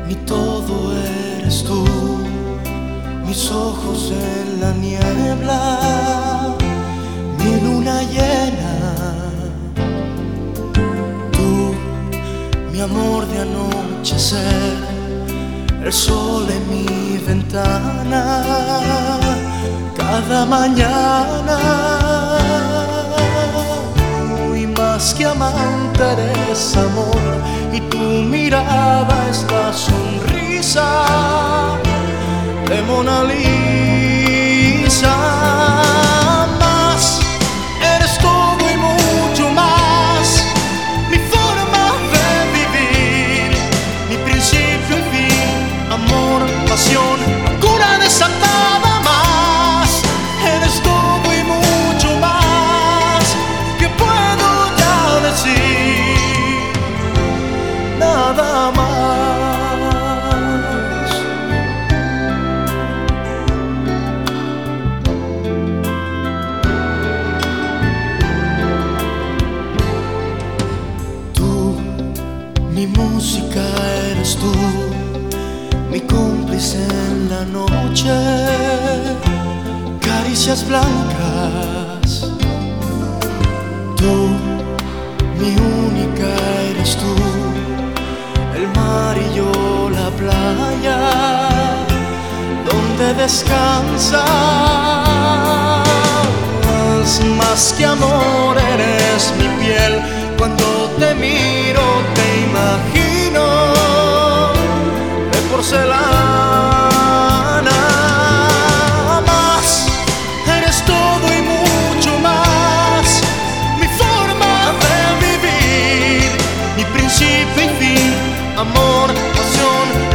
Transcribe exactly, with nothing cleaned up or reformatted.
Mi todo eres tú, mis ojos en la niebla, mi luna llena. Tú, mi amor de anochecer, el sol en mi ventana, cada mañana. Y más que amante eres amor, y tu mirada es la sonrisa de Mona Lisa. Más, eres todo y mucho más, mi forma de vivir, mi principio y fin, amor, pasión, locura desatada. Más, eres todo y mucho más, que puedo ya decir nada más. Mi música eres tú, mi cómplice en la noche, caricias blancas. Tú, mi única eres tú, el mar y yo la playa, donde descansas. Más que amor eres mi piel, cuando te miro te imagino de porcelana. Más, eres todo y mucho más, mi forma de vivir, mi principio y fin, amor, pasión,